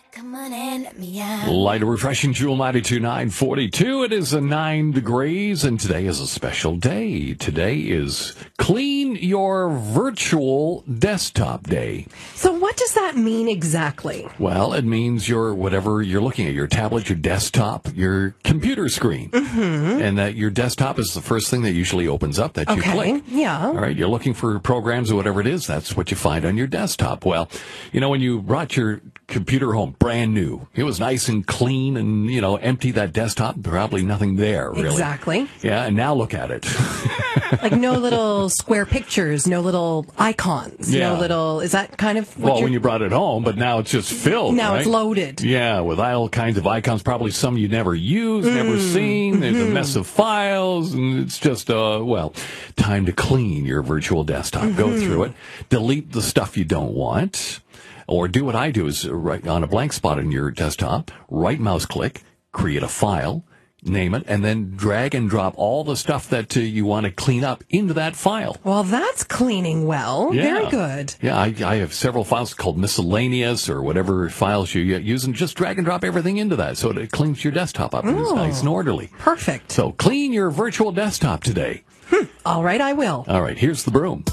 Come on and let me out. Light and refreshing Jewel 92.942. It is 9 degrees, and today is a special day. Today is Clean Your Virtual Desktop Day. So what does that mean exactly? Well, it means whatever you're looking at, your tablet, your desktop, your computer screen. Mm-hmm. And that your desktop is the first thing that usually opens up that you click. Yeah. All right, you're looking for programs or whatever it is, that's what you find on your desktop. Well, when you brought your computer home, brand new, it was nice and clean and, empty that desktop, probably nothing there, really. Exactly. Yeah, and now look at it. Like no little square pictures, no little icons, Yeah. no little, is that kind of what when you brought it home, but now it's just filled, Now right? it's loaded. Yeah, with all kinds of icons, probably some you never used, never seen. There's a mess of files, and it's just, time to clean your virtual desktop. Go through it, delete the stuff you don't want, or do what I do is right on a blank spot in your desktop, right mouse click, create a file, name it, and then drag and drop all the stuff that you want to clean up into that file. Well, that's cleaning well. Yeah. Very good. Yeah, I have several files called miscellaneous or whatever files you use, and just drag and drop everything into that so it cleans your desktop up and it's nice and orderly. Perfect. So clean your virtual desktop today. All right, I will. All right, here's the broom.